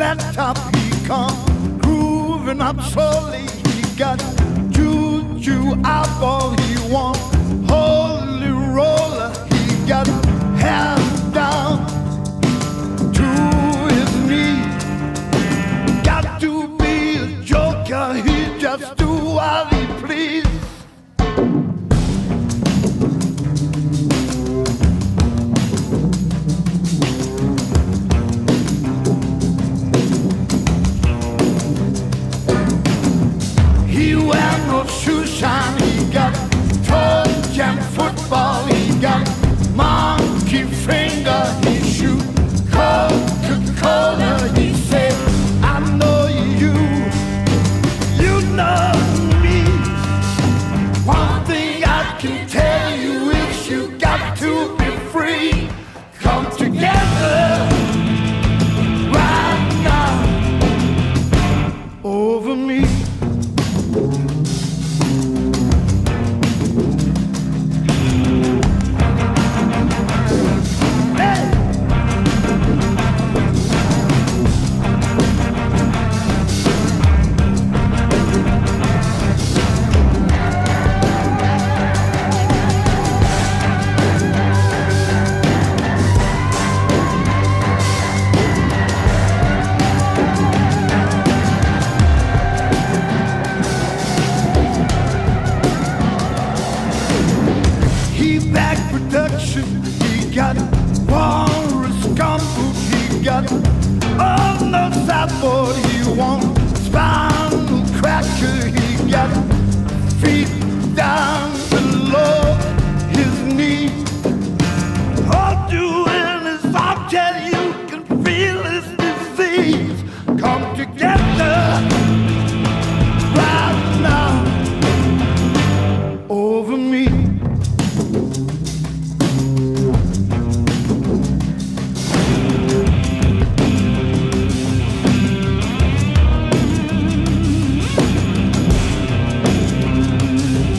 flat top he come, grooving up slowly. He got juju eyeball he want, holy roller. He got hair down to his knees. Got to be a joker, he just do what he please. He wear no shoe shine, he got toe jam football, he got monkey finger, he shoot Coca-Cola, he say, I know you, you know me. One thing I can tell you is you got to be free. Come together right now over me. Back production, he got walrus gumboot, he got oh no sideboard, he want spinal cracker, he got feet down below his knee. All doing is object, you can feel his disease. Come together right now over me.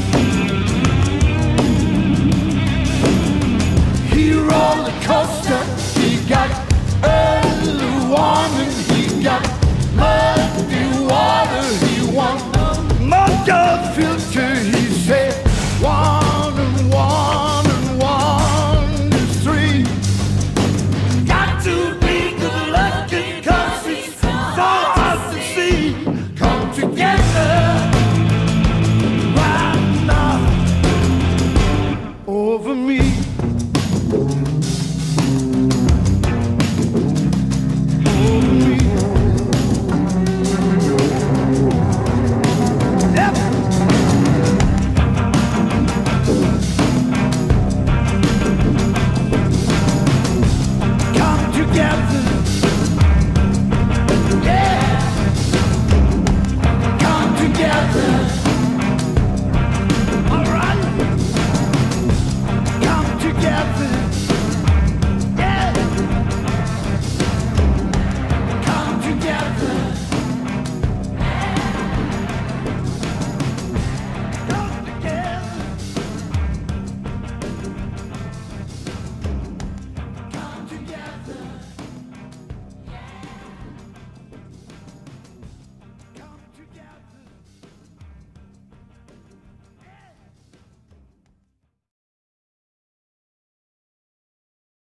Roller coaster.